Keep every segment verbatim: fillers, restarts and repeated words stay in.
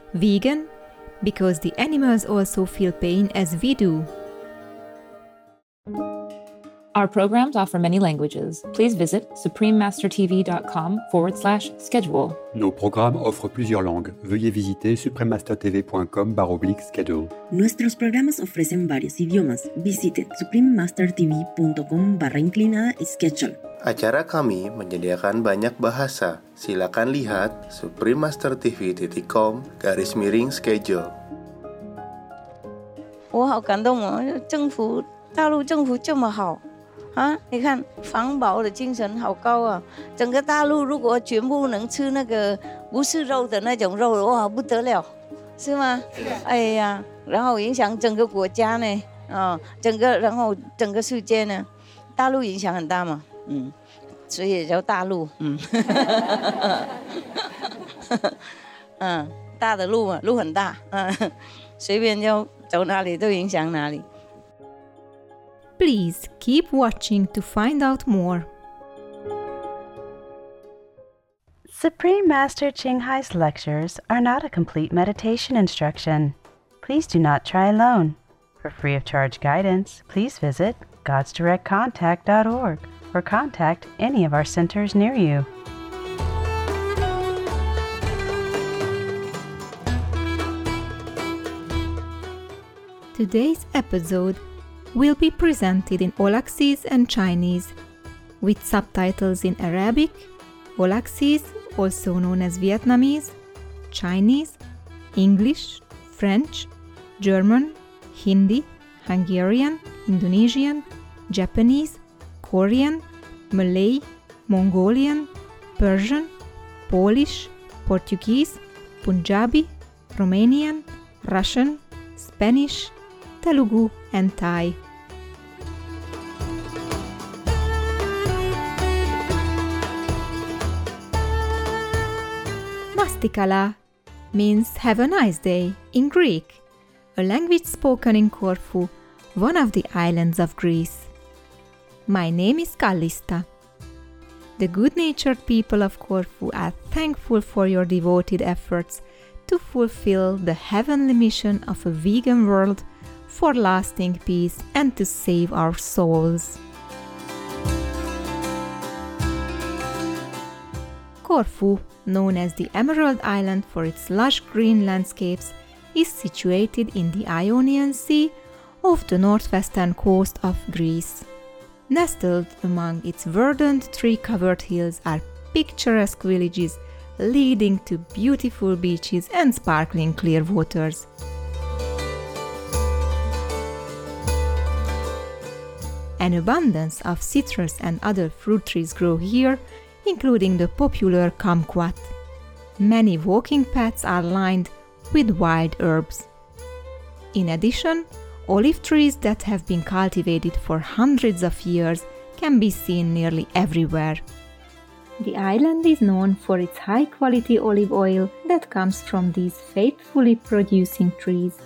Vegan, because the animals also feel pain as we do. Our programs offer many languages. Please visit suprememastertv.com forward slash schedule. Nos programmes offrent plusieurs langues. Veuillez visiter suprememastertv.com barra oblique schedule. Nuestros programas ofrecen varios idiomas. Visite suprememastertv.com barra inclinada schedule. Acara kami menyediakan banyak bahasa. Silakan lihat suprememastertv.com garis miring schedule. 我好感动哦，政府大陆政府这么好啊！你看环保的精神好高啊！整个大陆如果全部能吃那个不是肉的那种肉，哇，不得了，是吗？哎呀，然后影响整个国家呢，啊，整个然后整个世界呢，大陆影响很大嘛，嗯，所以也叫大陆，嗯，嗯，大的路嘛，路很大，嗯，随便就走哪里都影响哪里。 Please keep watching to find out more. Supreme Master Ching Hai's lectures are not a complete meditation instruction. Please do not try alone. For free of charge guidance, please visit gods direct contact dot org or contact any of our centers near you. Today's episode will be presented in Aulaxese and Chinese, with subtitles in Arabic, Aulaxese, also known as Vietnamese, Chinese, English, French, German, Hindi, Hungarian, Indonesian, Japanese, Korean, Malay, Mongolian, Persian, Polish, Portuguese, Punjabi, Romanian, Russian, Spanish, Telugu and Thai. Mastikala means have a nice day in Greek, a language spoken in Corfu, one of the islands of Greece. My name is Kallista. The good-natured people of Corfu are thankful for your devoted efforts to fulfill the heavenly mission of a vegan world for lasting peace and to save our souls. Corfu, known as the Emerald Island for its lush green landscapes, is situated in the Ionian Sea off the northwestern coast of Greece. Nestled among its verdant tree-covered hills are picturesque villages leading to beautiful beaches and sparkling clear waters. An abundance of citrus and other fruit trees grow here, including the popular kumquat. Many walking paths are lined with wild herbs. In addition, olive trees that have been cultivated for hundreds of years can be seen nearly everywhere. The island is known for its high-quality olive oil that comes from these faithfully producing trees.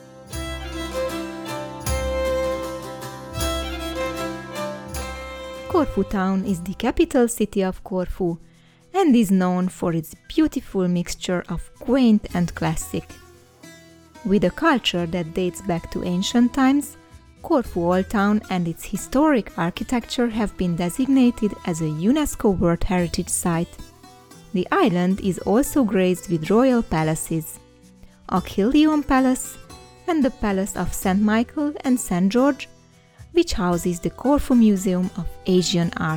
Corfu town is the capital city of Corfu and is known for its beautiful mixture of quaint and classic. With a culture that dates back to ancient times, Corfu Old Town and its historic architecture have been designated as a UNESCO World Heritage Site. The island is also graced with royal palaces, Achillion Palace and the Palace of Saint Michael and Saint George, which houses the Corfu Museum of Asian Art.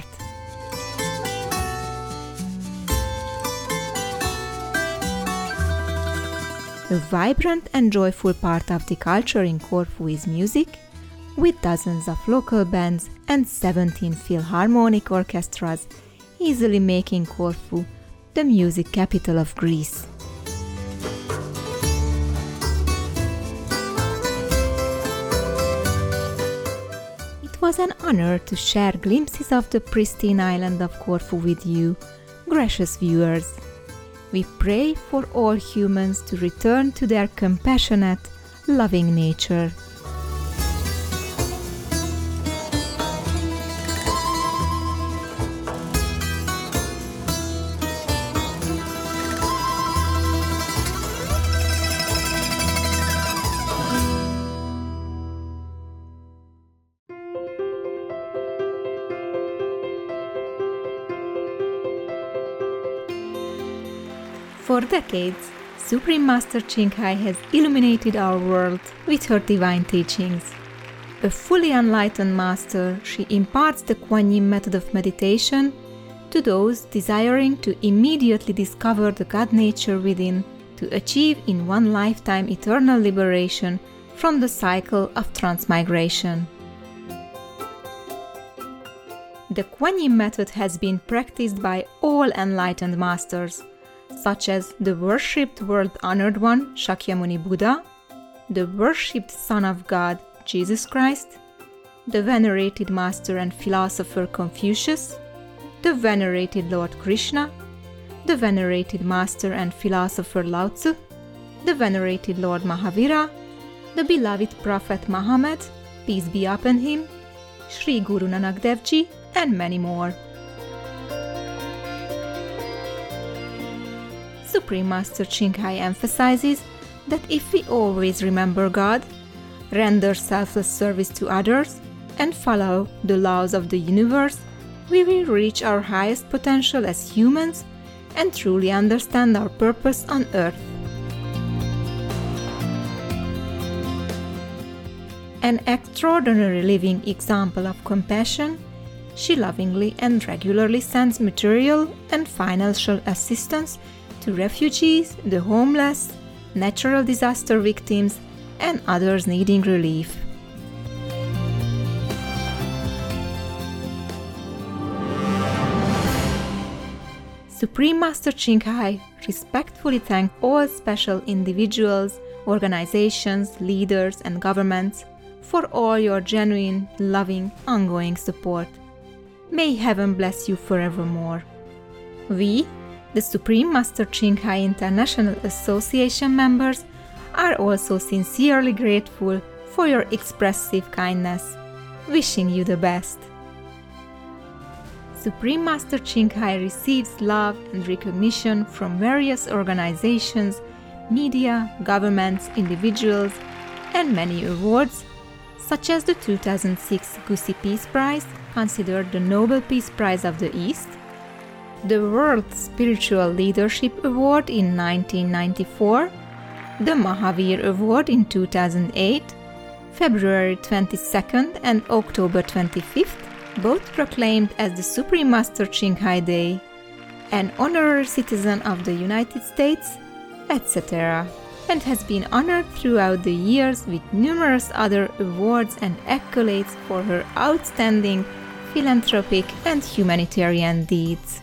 A vibrant and joyful part of the culture in Corfu is music, with dozens of local bands and seventeen philharmonic orchestras, easily making Corfu the music capital of Greece. It was an honor to share glimpses of the pristine island of Corfu with you, gracious viewers. We pray for all humans to return to their compassionate, loving nature. For decades, Supreme Master Ching Hai has illuminated our world with her divine teachings. A fully enlightened master, she imparts the Kuan Yin method of meditation to those desiring to immediately discover the God nature within to achieve in one lifetime eternal liberation from the cycle of transmigration. The Kuan Yin method has been practiced by all enlightened masters, such as the worshipped world-honored one, Shakyamuni Buddha, the worshipped Son of God, Jesus Christ, the venerated master and philosopher Confucius, the venerated Lord Krishna, the venerated master and philosopher Lao Tzu, the venerated Lord Mahavira, the beloved Prophet Muhammad, peace be upon him, Sri Guru Nanak Dev Ji, and many more. Supreme Master Ching Hai emphasizes that if we always remember God, render selfless service to others, and follow the laws of the universe, we will reach our highest potential as humans and truly understand our purpose on earth. An extraordinary living example of compassion, she lovingly and regularly sends material and financial assistance to refugees, the homeless, natural disaster victims, and others needing relief. Supreme Master Ching Hai respectfully thanks all special individuals, organizations, leaders, and governments for all your genuine, loving, ongoing support. May heaven bless you forevermore. We, the Supreme Master Ching Hai International Association members, are also sincerely grateful for your expressive kindness, wishing you the best. Supreme Master Ching Hai receives love and recognition from various organizations, media, governments, individuals, and many awards, such as the two thousand six Gusi Peace Prize, considered the Nobel Peace Prize of the East, the World Spiritual Leadership Award in nineteen ninety-four, the Mahavir Award in two thousand eight, February twenty-second and October twenty-fifth, both proclaimed as the Supreme Master Ching Hai Day, an honorary citizen of the United States, et cetera, and has been honored throughout the years with numerous other awards and accolades for her outstanding philanthropic and humanitarian deeds.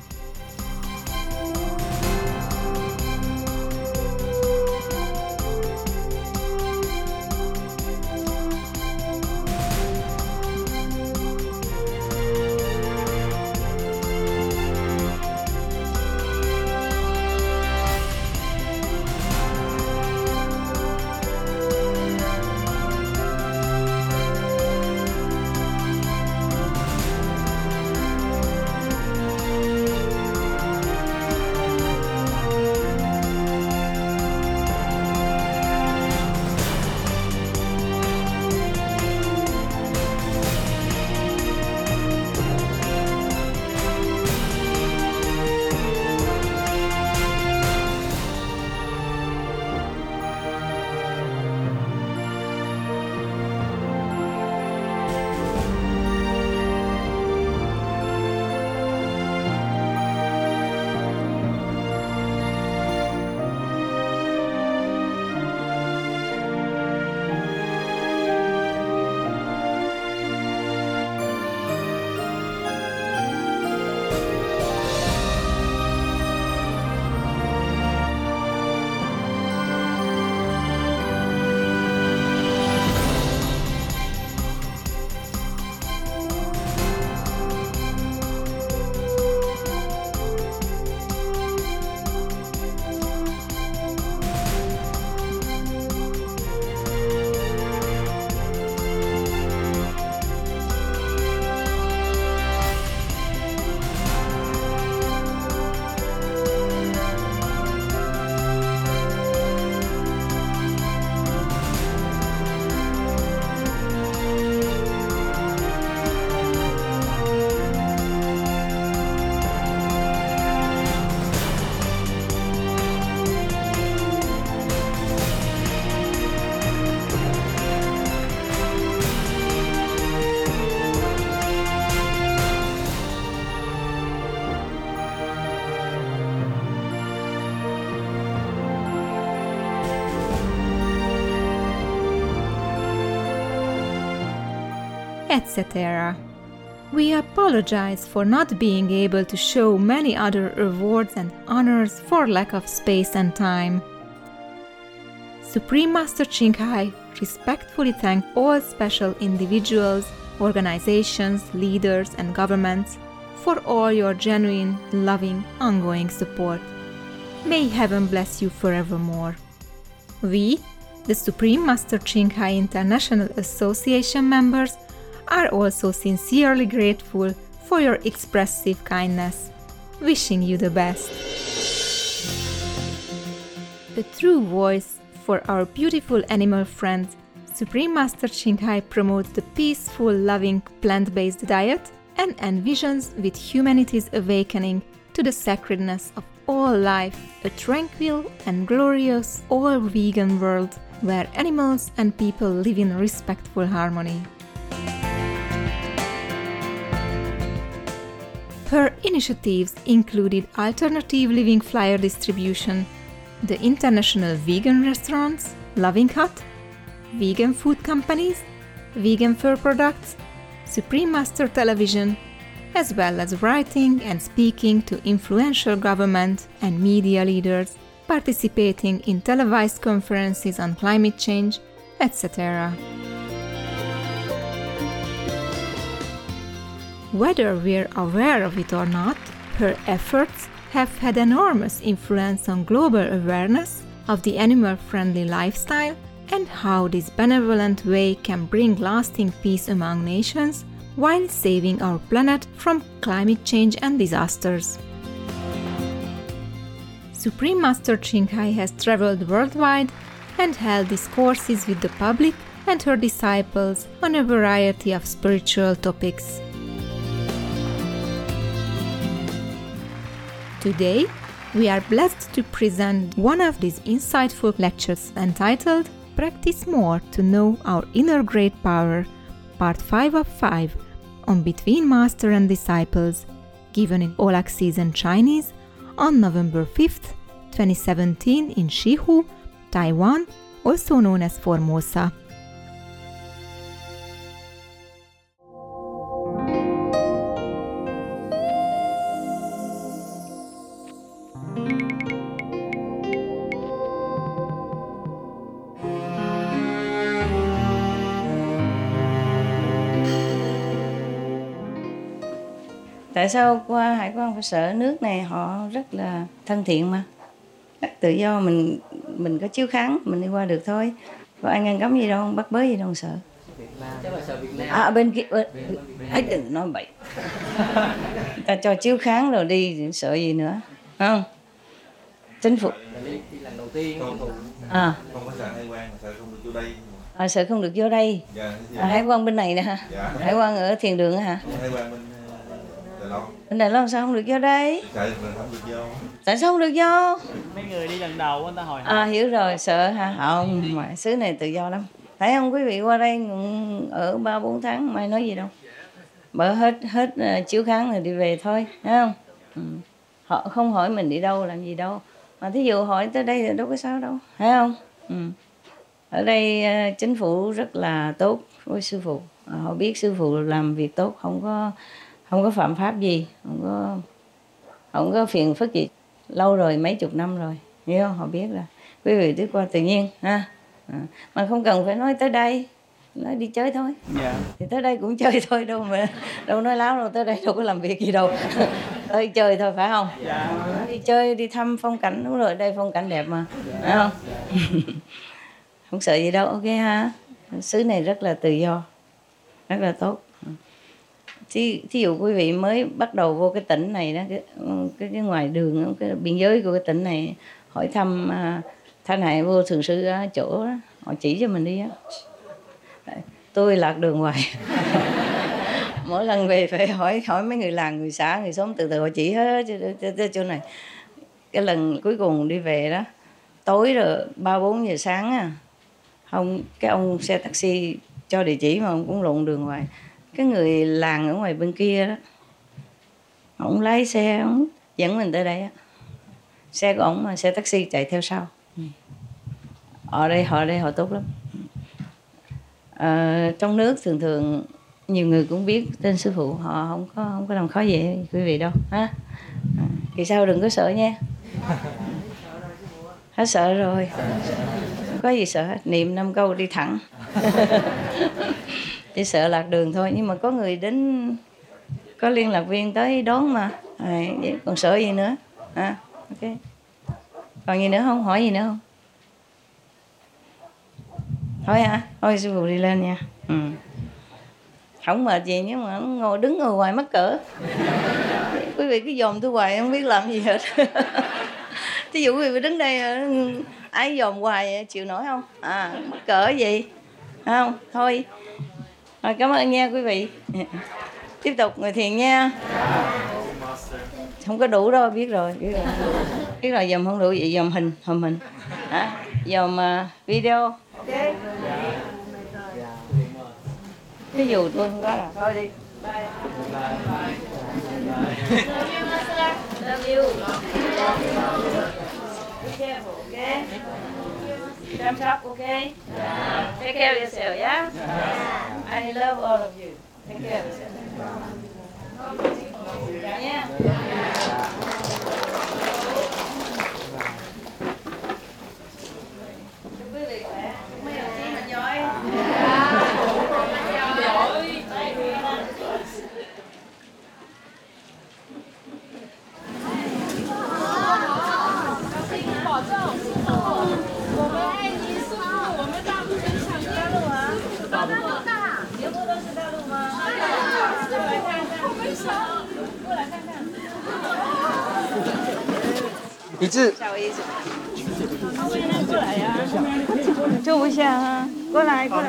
et cetera. We apologize for not being able to show many other awards and honors for lack of space and time. Supreme Master Ching Hai respectfully thanks all special individuals, organizations, leaders, and governments for all your genuine, loving, ongoing support. May heaven bless you forevermore. We, the Supreme Master Ching Hai International Association members, are also sincerely grateful for your expressive kindness, wishing you the best. A true voice for our beautiful animal friends, Supreme Master Ching Hai promotes the peaceful, loving, plant-based diet and envisions with humanity's awakening to the sacredness of all life, a tranquil and glorious all-vegan world where animals and people live in respectful harmony. Her initiatives included alternative living flyer distribution, the international vegan restaurants, Loving Hut, vegan food companies, vegan fur products, Supreme Master Television, as well as writing and speaking to influential government and media leaders, participating in televised conferences on climate change, et cetera. Whether we're aware of it or not, her efforts have had enormous influence on global awareness of the animal-friendly lifestyle and how this benevolent way can bring lasting peace among nations while saving our planet from climate change and disasters. Supreme Master Ching Hai has traveled worldwide and held discourses with the public and her disciples on a variety of spiritual topics. Today, we are blessed to present one of these insightful lectures entitled Practice More to Know Our Inner Great Power, Part five of five, on Between Master and Disciples, given in all access and Chinese on November fifth, twenty seventeen in Shihu, Taiwan, also known as Formosa. Tại sao qua hải quan phải sợ? Nước này họ rất là thân thiện mà, rất tự do, mình mình có chiếu kháng mình đi qua được thôi, có ai ngăn cấm gì đâu, bắt bớ gì đâu sợ. À bên kia ấy đừng nói bậy, ta cho chiếu kháng rồi đi sợ gì nữa, không? Chính phủ lần đầu tiên à không có sợ hải quan, sợ không được vô đây. À, sợ không được vô đây. Dạ, à, hải quan bên này nè hả? Dạ. Hải quan ở Thiền Đường hả? Hải quan bên Đài Loan. Bên Đài Loan sao không được vô đây? Sợ mình không được vô. Tại sao không được vô? Mấy người đi lần đầu người ta hỏi. À hiểu rồi, sợ hả? Không, mà xứ này tự do lắm. Thấy không, quý vị qua đây ở ba bốn tháng mai nói gì đâu. Mở hết hết uh, chiếu kháng rồi đi về thôi, thấy không? Ừ. Họ không hỏi mình đi đâu làm gì đâu. Mà thí dụ hỏi tới đây thì đâu có sao đâu, thấy không? Ừ. Ở đây uh, chính phủ rất là tốt với sư phụ. À, họ biết sư phụ làm việc tốt, không có không có phạm pháp gì, không có không có phiền phức gì. Lâu rồi, mấy chục năm rồi, hiểu không? Họ biết là quý vị đi qua tự nhiên ha. À, mà không cần phải nói tới đây, nói đi chơi thôi. Dạ. Thì tới đây cũng chơi thôi, đâu mà đâu nói láo đâu, tới đây đâu có làm việc gì đâu. Tới chơi thôi phải không? Dạ. Đi chơi, đi thăm phong cảnh, đúng rồi, đây phong cảnh đẹp mà, phải không? Không sợ gì đâu, ok ha. Xứ này rất là tự do, rất là tốt. Thí, thí dụ quý vị mới bắt đầu vô cái tỉnh này đó, cái, cái, cái ngoài đường, cái biên giới của cái tỉnh này, hỏi thăm uh, Thanh Hải vô thường sư ở chỗ đó, họ chỉ cho mình đi á. Tôi lạc đường hoài. Mỗi lần về phải hỏi hỏi mấy người làng, người xã, người xóm, từ từ họ chỉ hết chỗ này. Cái lần cuối cùng đi về đó, tối rồi ba bốn giờ sáng á, không, cái ông xe taxi cho địa chỉ mà ông cũng lộn đường hoài. Cái người làng ở ngoài bên kia đó, ông lái xe, ông dẫn mình tới đây á. Xe của ông mà xe taxi chạy theo sau. Ở đây họ đây họ tốt lắm. À, trong nước thường thường nhiều người cũng biết tên sư phụ, họ không có không có làm khó dễ quý vị đâu ha. À, thì sao đừng có sợ nha. Hết sợ rồi, không có gì sợ hết, niệm năm câu đi thẳng. Chỉ sợ lạc đường thôi, nhưng mà có người đến, có liên lạc viên tới đón mà, à, còn sợ gì nữa à, ok. Còn gì nữa không, hỏi gì nữa không? Thôi hả? Thôi sư phụ đi lên nha. Ừ. Không mệt gì nhưng mà ngồi đứng ngồi hoài mắc cỡ. Quý vị cứ dòm tôi hoài không biết làm gì hết. Thí dụ quý vị đứng đây ai dòm hoài chịu nổi không? À, mắc cỡ gì? Không? Thôi. Rồi, cảm ơn nha quý vị. Tiếp tục người thiền nha. Không có đủ đâu, biết rồi, biết rồi. Biết rồi, dòm không đủ vậy dòm hình, hòm hình. Hả? Dòm uh, video. Ok. Ví dụ tôi không có là thôi đi. Bye. Bye. Bye. Love you. Be careful, okay? Chăm sóc, okay? Take care of yourself, yeah? I love all of you. Take care of yourself. Chào nha. Quý vị khỏe, mấy đồng chí mình giỏi. 一致。 过来呀，坐一下啊，过来过来，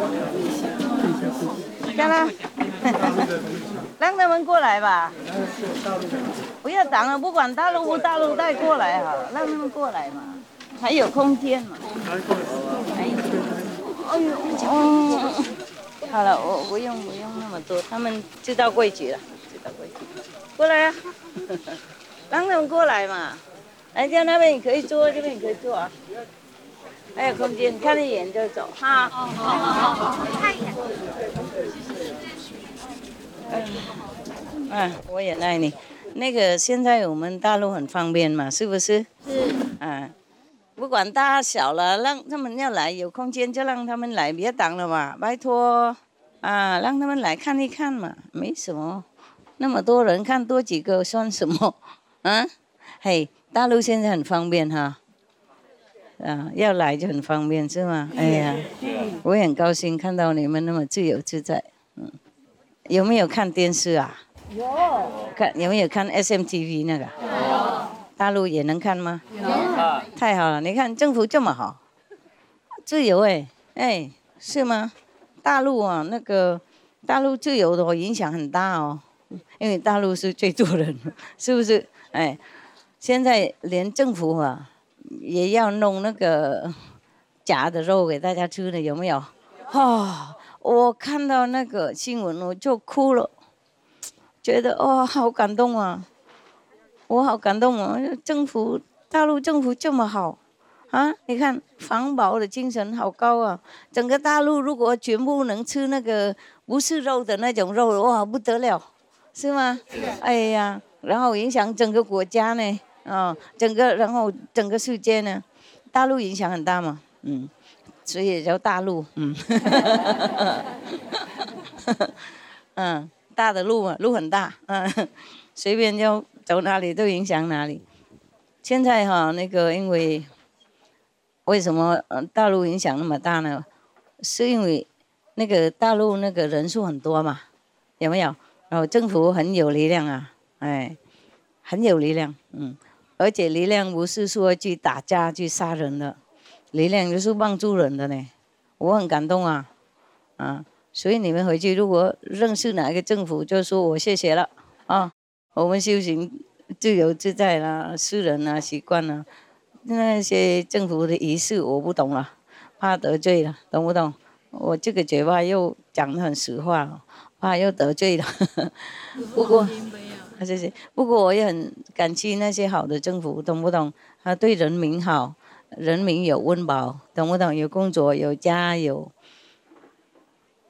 干了，让他们过来吧，不要挡了，不管大陆不大陆带过来好了，让他们过来嘛，还有空间嘛。哎呦，哎呦，哦，好了，我不用不用那么多，他们知道规矩了，知道规矩，过来啊，让他们过来嘛。来，这那边你可以坐，这边你可以坐啊，还有空间，看一眼就走哈。好好好好，看一眼。嗯，我也爱你。那个现在我们大陆很方便嘛，是不是？是。啊，不管大小了，让他们要来，有空间就让他们来，别挡了嘛，拜托。啊，让他们来看一看嘛，没什么，那么多人看多几个算什么？啊，嘿。大陆现在很方便哈，啊，要来就很方便是吗？哎呀，我也很高兴看到你们那么自由自在。嗯，有没有看电视啊？有。看有没有看 S M T V 那个？有。大陆也能看吗？有。太好了，你看政府这么好，自由哎哎是吗？大陆啊，那个大陆自由的影响很大哦，因为大陆是最多人，是不是？哎。现在连政府啊也要弄那个假的肉给大家吃了，有没有？哦，我看到那个新闻我就哭了，觉得哦好感动啊，我好感动啊！政府大陆政府这么好啊，你看环保的精神好高啊！整个大陆如果全部能吃那个不是肉的那种肉，哇不得了，是吗？哎呀，然后影响整个国家呢。哦，整个然后整个世界呢，大陆影响很大嘛，嗯，所以叫大陆，嗯，嗯，大的路嘛，路很大，嗯，随便就走哪里都影响哪里。现在哈、哦，那个因为为什么大陆影响那么大呢？是因为那个大陆那个人数很多嘛，有没有？然后政府很有力量啊，哎，很有力量，嗯。而且力量不是说去打架去杀人的，力量就是帮助人的呢，我很感动啊，啊，所以你们回去如果认识哪一个政府，就说我谢谢了啊，我们修行自由自在啦，私人啊习惯啦，那些政府的仪式我不懂了，怕得罪了，懂不懂？我这个嘴巴又讲得很实话，怕又得罪了，不过。谢谢。不过我也很感激那些好的政府，懂不懂？他对人民好，人民有温饱，懂不懂？有工作，有家，有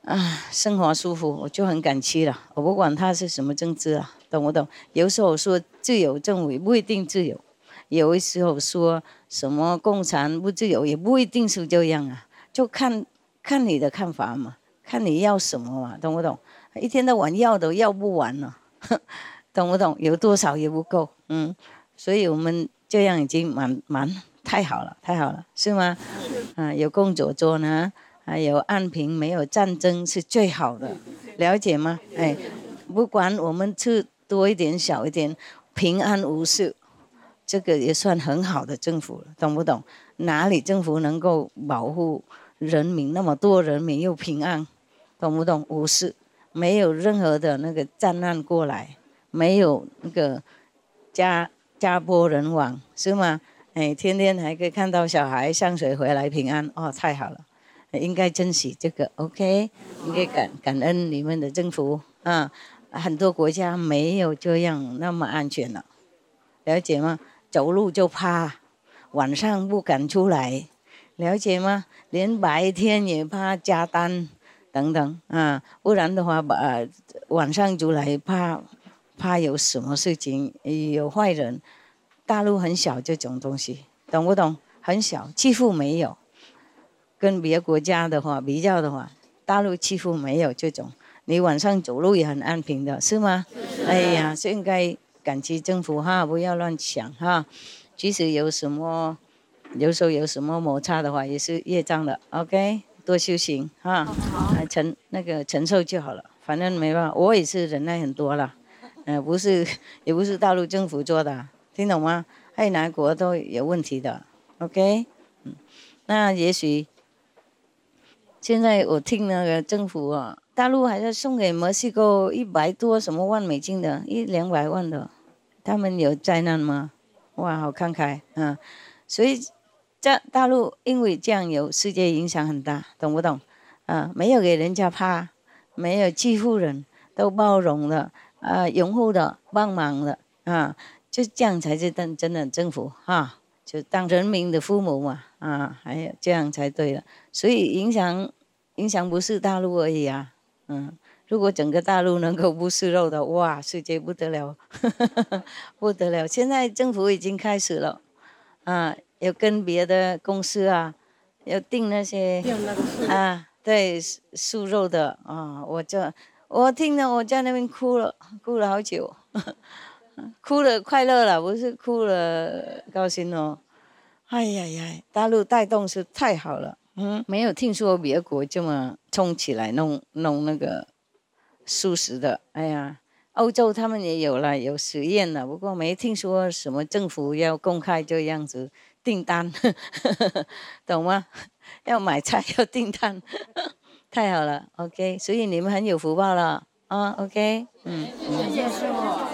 啊，生活舒服，我就很感激了。我不管他是什么政治啊，懂不懂？有时候说自由政府也不一定自由，有的时候说什么共产不自由也不一定是这样啊，就看看你的看法嘛，看你要什么嘛，懂不懂？一天到晚要都要不完了，懂不懂？有多少也不够，嗯，所以我们这样已经蛮蛮太好了，太好了，是吗？啊，有工作做呢。还有安平没有战争是最好的，了解吗？哎，不管我们吃多一点少一点，平安无事，这个也算很好的政府了，懂不懂？哪里政府能够保护人民那么多人民又平安，懂不懂？无事，没有任何的那个战难过来，没有那个家家破人亡，是吗？哎，天天还可以看到小孩上学回来平安，哦，太好了。应该珍惜这个 ，OK， 应该感感恩你们的政府啊！很多国家没有这样那么安全了，了解吗？走路就怕，晚上不敢出来，了解吗？连白天也怕加单等等啊，不然的话，呃，晚上出来怕怕有什么事情，有坏人。大陆很小这种东西，懂不懂？很小，几乎没有。跟别的国家的话比较的话，大陆几乎没有这种，你晚上走路也很安平的，是吗？哎呀，是应该感激政府哈，不要乱想哈。即使有什么，有时候有什么摩擦的话，也是业障的 ，OK， 多修行哈，承那个承受就好了，反正没办法，我也是忍耐很多了，呃，不是，也不是大陆政府做的，听懂吗？还有哪国都有问题的 ，OK， 嗯，那也许。现在我听那个政府啊，大陆还在送给墨西哥一百多什么万美金的，一两百万的，他们有灾难吗？哇，好慷慨啊！所以在大陆因为这样有世界影响很大，懂不懂？啊，没有给人家怕，没有欺负人，都包容的，啊，拥护的，帮忙的，啊，就这样才是真真的政府哈。啊就当人民的父母嘛，啊，还有这样才对了。所以影响影响不是大陆而已啊，嗯，如果整个大陆能够不吃肉的，哇，世界不得了，呵呵不得了。现在政府已经开始了，啊，要跟别的公司啊，要订那些啊，对，素肉的啊，我这我听了我在那边哭了，哭了好久。呵呵哭了快乐了，不是哭了高兴哦。哎呀呀，大陆带动是太好了，嗯，没有听说别国这么冲起来弄弄那个素食的。哎呀，欧洲他们也有了，有实验了，不过没听说什么政府要公开这样子订单，呵呵懂吗？要买菜要订单，太好了 ，OK， 所以你们很有福报了啊 ，OK， 嗯，谢谢师父。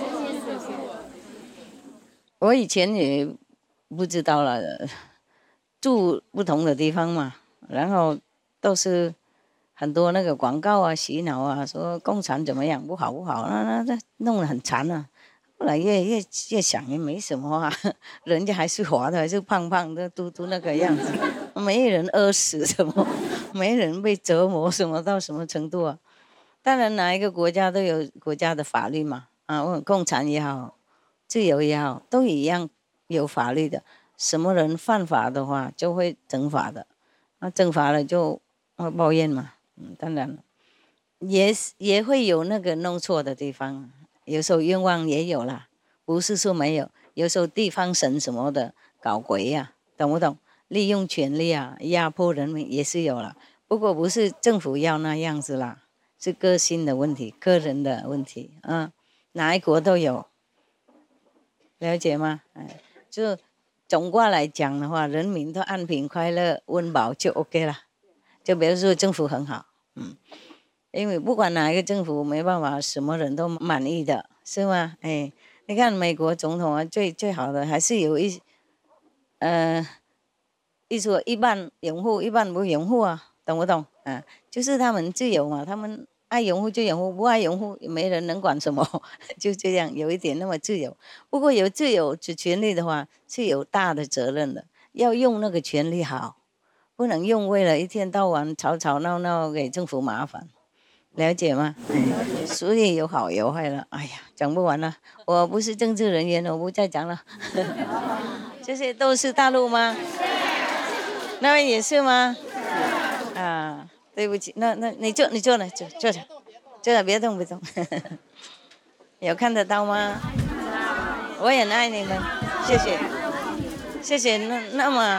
我以前也不知道了，住不同的地方嘛，然后都是很多那个广告啊、洗脑啊，说共产怎么样不好不好，那那那弄得很惨啊。后来越越越想也没什么啊，人家还是活的，还是胖胖的、嘟嘟那个样子，没人饿死什么，没人被折磨什么到什么程度啊。当然哪一个国家都有国家的法律嘛，啊，共产也好。自由也好，都一样有法律的。什么人犯法的话，就会惩罚的。那惩罚了就会抱怨嘛，嗯，当然了，也也会有那个弄错的地方，有时候冤枉也有啦，不是说没有。有时候地方神什么的搞鬼呀、啊，懂不懂？利用权力啊，压迫人民也是有了。不过不是政府要那样子啦，是个性的问题，个人的问题啊，哪一国都有。了解吗？哎，就总括来讲的话，人民都安平快乐、温饱就 OK 了。就比如说政府很好，嗯，因为不管哪一个政府，没办法什么人都满意的，是吗？哎，你看美国总统啊，最最好的还是有一，呃，一说一半拥护，一半不拥护啊，懂不懂？啊，就是他们自由嘛，他们。爱拥护就拥护，不爱拥护也没人能管什么，就这样有一点那么自由。不过有自由有权利的话，是有大的责任的，要用那个权利好，不能用为了一天到晚吵吵闹闹给政府麻烦， 了解吗？所以有好有坏了。哎呀，讲不完了。我不是政治人员，我不再讲了。这些都是大陆吗？那位也是吗？啊，对不起，那那你坐，你坐呢，坐坐着，坐着，别动，别动。有看得到吗？我也爱你们，谢谢，谢谢。那那么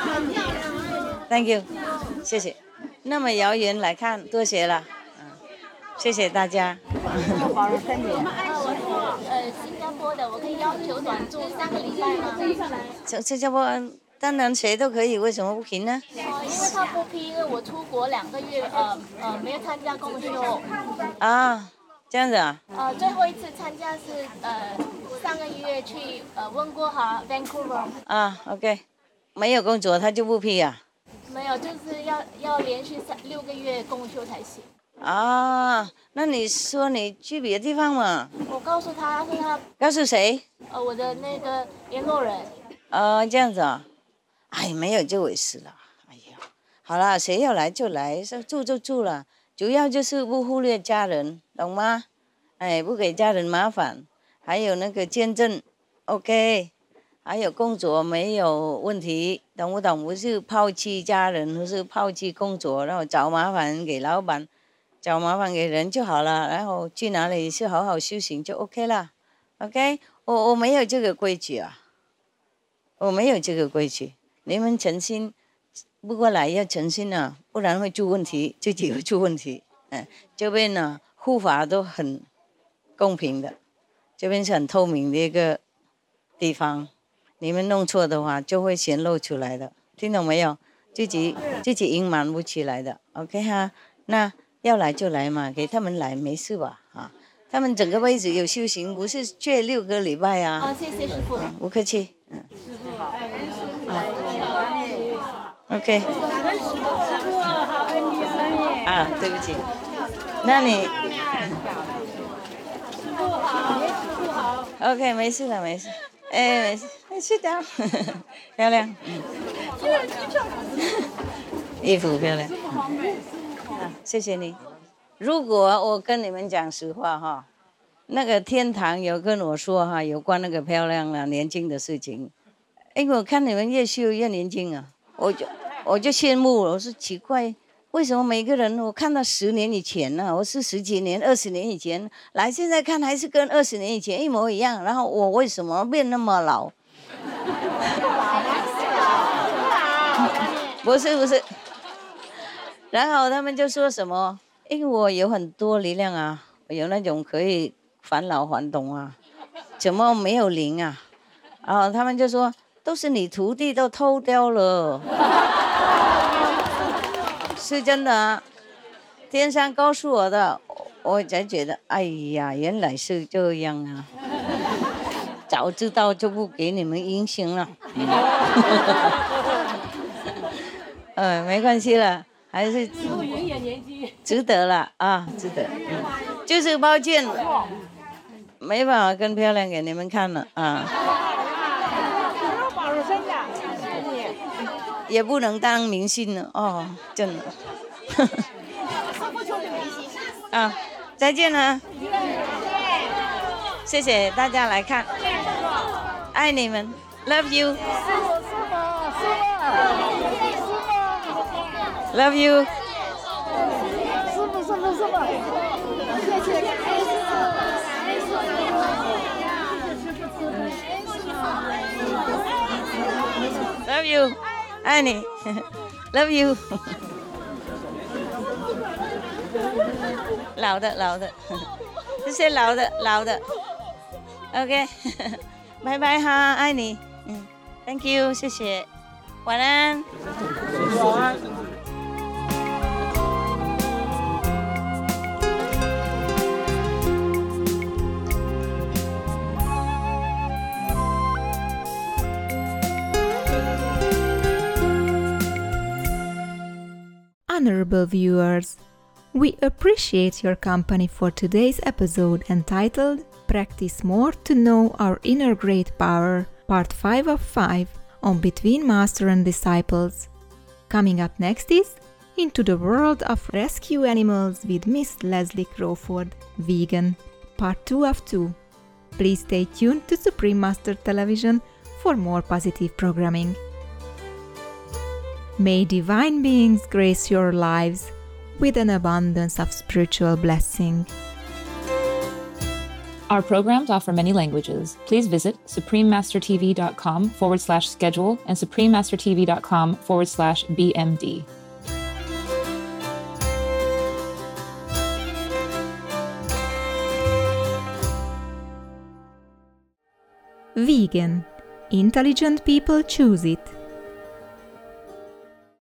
，Thank you， 谢谢。那么遥远来看，多谢了，嗯，谢谢大家。 保人分解。呃，新加坡的，我可以要求短住三个礼拜吗？ 新新加坡当然谁都可以，为什么不行呢？ 哦，因为他不批，因为我出国两个月，呃呃，没有参加公休。 啊，这样子啊？ 呃，最后一次参加是呃上个月去呃温哥华 Vancouver。 啊 ，OK， 没有工作他就不批啊？ 没有，就是要要连续三六个月公休才行。 啊，那你说你去别的地方嘛？ 我告诉他是他。 告诉谁？ 呃，我的那个联络人。 啊，这样子啊？哎，没有这回事了。哎呀，好了，谁要来就来，住就住了，主要就是不忽略家人，懂吗？哎，不给家人麻烦，还有那个签证 ，OK， 还有工作没有问题，懂不懂？不是抛弃家人，不是抛弃工作，然后找麻烦给老板，找麻烦给人就好了，然后去哪里是好好修行就 OK 了 ，OK， 我我没有这个规矩啊，我没有这个规矩。你们诚心不过来要诚心啊，不然会出问题，自己会出问题。嗯，这边呢护法都很公平的，这边是很透明的一个地方，你们弄错的话就会显露出来的，听懂没有？自己自己隐瞒不起来的 ，OK 哈？那要来就来嘛，给他们来没事吧？啊，他们整个辈子有修行，不是去六个礼拜啊。 啊，谢谢师父。 嗯、不客气。嗯。 师父好。 OK。啊，对不起。那你。师父好，师父好。OK， 没事了，没事。哎，没事，哎，睡觉。漂亮。嗯。衣服漂亮。啊，谢谢你。如果我跟你们讲实话哈，那个天堂有跟我说哈，有关那个漂亮啊、年轻的事情。哎，我看你们越修越年轻啊，我就我就羡慕了。我说奇怪，为什么每个人我看到十年以前呢、啊，我是十几年、二十年以前来，现在看还是跟二十年以前一模一样。然后我为什么变那么老？不是不是。然后他们就说什么？因为我有很多力量啊，我有那种可以返老还童啊，怎么没有灵啊？然后他们就说。都是你徒弟都偷掉了，是真的啊！天上告诉我的，我才觉得，哎呀，原来是这样啊！早知道就不给你们影响了。呃，没关系了，还是值得了啊，值得。嗯、就是抱歉，没办法更漂亮给你们看了啊。也不能当明星了哦，真的。啊，再见了，谢谢大家来看，爱你们 ，love you，love you。 师傅，师傅，师傅，谢谢，谢谢。 love you。爱你 ，love you 。老的老的，这些老的老的 ，OK， 拜拜哈，爱你，嗯 ，Thank you， 谢谢，晚安。晚安。 Honorable viewers, we appreciate your company for today's episode entitled Practice More to Know Our Inner Great Power, Part five of five on Between Master and Disciples. Coming up next is into the world of rescue animals with Miss Leslie Crawford, Vegan, part two of two. Please stay tuned to Supreme Master Television for more positive programming. May divine beings grace your lives with an abundance of spiritual blessing. Our programs offer many languages. Please visit suprememastertv.com forward slash schedule and suprememastertv.com forward slash BMD. Vegan. Intelligent people choose it.